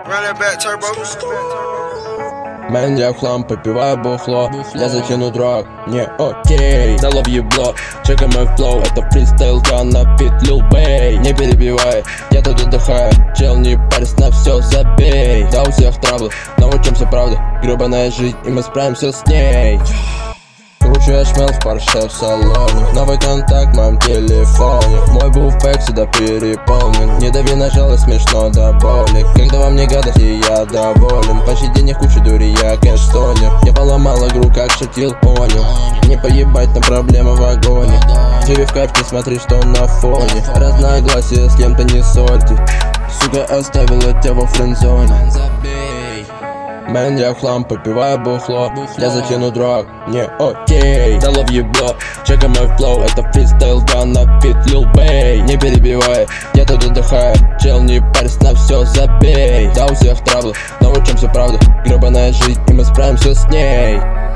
Мэн, я в хлам, попиваю бухло. Я закину дрог, не окей. Дало в ебло, чекай мой флоу. Это фристайлка на бит Lil Bэй. Не перебивай, я тут отдыхаю. Чел, не парься, на все забей. Да, у всех траблы, но учимся правда. Гребаная жизнь, и мы справимся с ней. Кручу я шмел в Порше в салоне. Новый контакт в моем телефоне. Мой буфбэк всегда переполнен. Не дави на жалость, смешно до боли. Когда вам не гадости, я доволен. Почти денег куча дури, я кэш-стонер. Я поломал игру, как шатил, понял. Не поебать, но проблема в вагоне. Живи в кайф, не смотри, что на фоне. Разногласия с кем-то не ссорьте. Сука, оставила тебя во френдзоне. Мэн, я в хлам, попиваю бухло. Я закину дрог, не окей. Дало в ебло, чекай мой флоу. Это фристайлка на бит Lil Bэй. Не перебивай, я тут отдыхаю. Чел, не парься, на все забей. Да, у всех траблы, но учимся правда. Гребаная жизнь, и мы справимся с ней.